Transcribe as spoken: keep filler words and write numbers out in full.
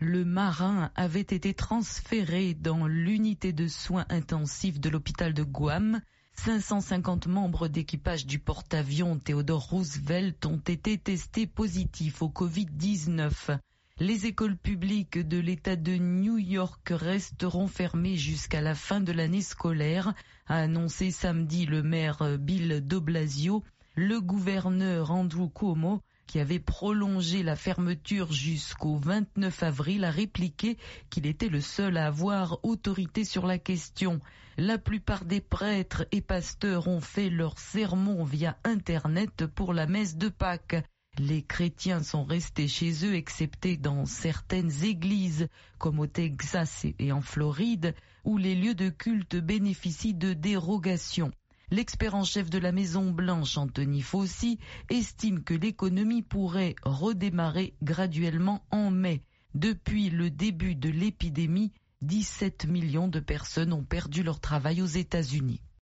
Le marin avait été transféré dans l'unité de soins intensifs de l'hôpital de Guam. cinq cent cinquante membres d'équipage du porte-avions Theodore Roosevelt ont été testés positifs au covid dix-neuf. Les écoles publiques de l'État de New York resteront fermées jusqu'à la fin de l'année scolaire, a annoncé samedi le maire Bill de Blasio. Le gouverneur Andrew Cuomo, qui avait prolongé la fermeture jusqu'au vingt-neuf avril, a répliqué qu'il était le seul à avoir autorité sur la question. La plupart des prêtres et pasteurs ont fait leur sermon via Internet pour la messe de Pâques. Les chrétiens sont restés chez eux, excepté dans certaines églises, comme au Texas et en Floride, où les lieux de culte bénéficient de dérogations. L'expert en chef de la Maison-Blanche, Anthony Fauci, estime que l'économie pourrait redémarrer graduellement en mai. Depuis le début de l'épidémie, dix-sept millions de personnes ont perdu leur travail aux États-Unis.